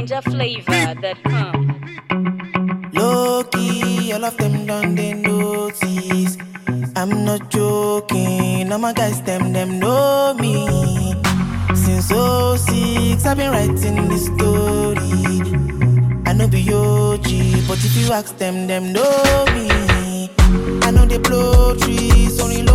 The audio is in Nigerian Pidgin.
NinjaFlavor.com. Low-key, all of them done they notice. I'm not joking, all my guys them know me. Since '06, I've been writing this story. I know be OG, but if you ask them know me. I know they blow trees, only